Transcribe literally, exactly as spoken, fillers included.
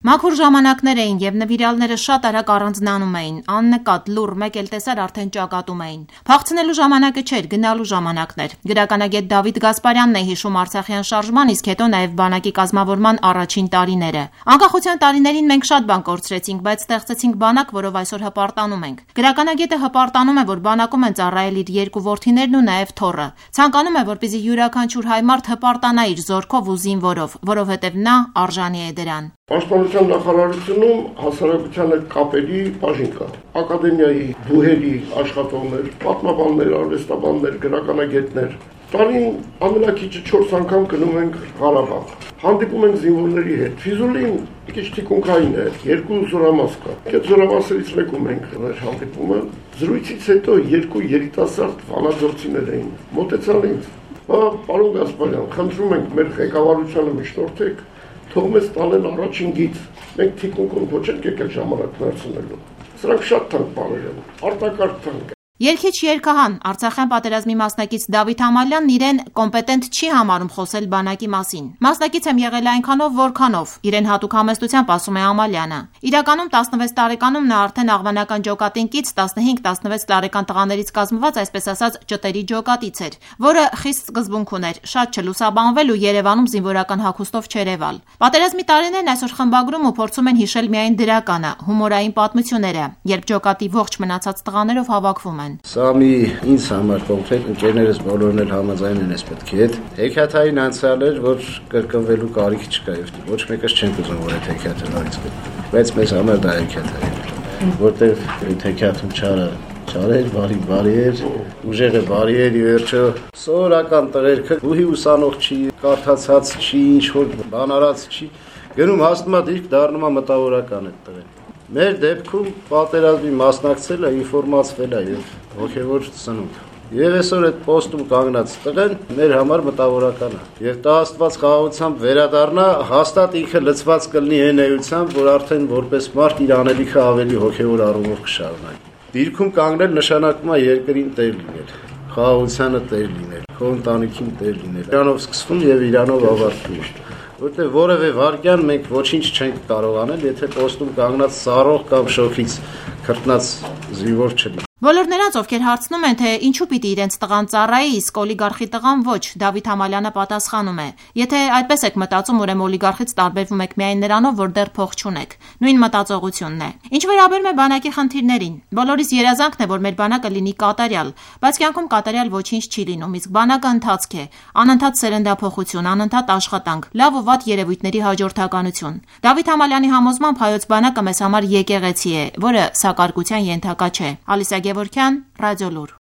Մաքուր ժամանակներ էին եւ նվիրյալները շատ արագ առանձնանում էին, աննկատ, լուռ, մեկ էլ տեսար արդեն ճակատում էին։ Փախցնելու ժամանակը չէր, գնալու ժամանակն էր։ Գրականագետ Դավիթ Գասպարյանն է հիշում Արցախյան շարժման, իսկ հետո նաեւ բանակի կազմավորման առաջին տարիները։ Անկախության տարիներին մենք շատ բան կորցրեցինք, բայց ստեղծեցինք բանակ, որով այսօր հպարտանում ենք։ Գրականագետը հպարտանում է, որ բանակում են ծառայել իր երկու որդիներն ու նաեւ թոռը։ Ցանկանում է, որպեսզի յուրաքանչյուր հայ մարդ հպարտանա իր զորքով ու զինվորով, որովհետեւ նա արժանի է դրան։ Պաշտպանության նախարարությունում հասարակության հետ կապերի բաժին կա։ Ակադեմիայի բուհերի աշխատողներ, պատմաբաններ, արվեստաբաններ, գրականագետներ։ Տարին ամենակիչը չորս անգամ գնում ենք Ղարաբաղ։ Հանդիպում ենք զինվորների հետ։ Ֆիզուլին քիչ թիկունքային է, երկու զորամաս կա։ Այդ զորամասերից մեկում ենք հանդիպումը։ Զրույցից հետո երկու երիտասարդ վանաձորցիներ էին։ Մոտեցան ինձ։ Հա, պարոն Գասպարյան, խնդրում ենք մեր ղեկավարությանը միջնորդեք, թող մեզ տանեն առաջին գիծ։ Մենք թիկունքում ոչ ենք եկել ժամանակ վերցնելու։ Սրանք շատ թանկ բաներ են, արտակարգ թանկ։ Երգիչ երգահան Արցախյան պատերազմի մասնակից Դավիթ Համալյանն իրեն կոմպետենտ չի համարում խոսել բանակի մասին։ Մասնակից եմ եղել այնքանով, որքանով, իրեն հատուկ համեստությամբ ասում է Համալյանը։ Իրականում տասնվեց տարեկանում նա արդեն աղվանական ջոկատին կից տասնհինգ տասնվեց տարեկան տղաներից կազմված, այսպես ասած, ճտերի ջոկատից էր, որը խիստ սկզբունք ուներ, շատ չլուսաբանվել ու Երևանում զինվորական հագուստով չերևալ։ Պատերազմի տարիներն այսօր խմբագրում ու փորձում են հիշել միայն դրականը, հումորային պատմությունները, երբ ջոկատի ողջ մնացած տղաներով հավաքվում են։ Սա մի ինձ համար կոնկրետ ընկերներս բոլորն էլ համաձայն են այս պետքի հետ։ Հեքիաթային անցյալ էր, որ կրկնվելու կարիք չկա եւ ոչ մեկս չենք ուզում, որ այդ հեքիաթը նորից կրկնվի։ Բայց մեզ համար դա հեքիաթ է, որտեղ այդ հեքիաթում չարը չարեր, բարի բարի էր, ուժեղը բարի էր, ի վերջո սովորական տղերքը բուհի ուսանող չի, կարդացած չի, ինչ որ բան արած չի, գնում հասնում է դիրք դառնում է մտավորական այդ տղեն։ Մեր դեպքում պատերազմի մասնակցելը ինֆորմացվել է եւ հոգեվոր սնունդ։ Եվ այսօր այդ պոստում կանգնած տղեն մեր համար մտավորական է։ Եվ դա Աստված խաղաղությամբ վերադառնա, հաստատ ինքը լծված կլինի այն էությամբ, որ արդեն որպես մարդ իր անելիքը ավելի հոգեվոր առումով կշարունակի։ Դիրքում կանգնել նշանակում է երկրին տեր լինել, խաղաղությանը տեր լինել, քո ընտանիքին տեր լինել։ Իրանով սկսվում եւ իրանով ավարտվում։ Որտեղ որևէ վարքյան մենք ոչինչ չենք կարող անել, եթե պոստում կանգնած սառող կամ շոքից քրտնած զինվոր չլինի։ Բոլոր նրանց, ովքեր հարցնում են, թե ինչու պիտի իրենց տղան ծառայի, իսկ օլիգարխի տղան ոչ, Դավիթ Համալյանը պատասխանում է. Եթե այդպես եք մտածում, ուրեմն օլիգարխից տարբերվում եք միայն նրանով, որ դեռ փող չունեք։ Նույն մտածողությունն է։ Ինչ վերաբերում է բանակի խնդիրներին, բոլորիս երազանքն է, որ մեր բանակը լինի կատարյալ, բայց կյանքում կատարյալ ոչինչ չի լինում, իսկ բանակը ընթացք է, անընդհատ սերնդափոխություն, անընդհատ աշխատանք, լավ ու վատ երևույթների հաջորդականություն։ Դավիթ Համալյանի համոզմամբ հայոց բանակը մեզ համար եկեղեցի է, որը սակարկության ենթակա չէ։ Ալիսա Գևորգյան, Ռադիոլուր։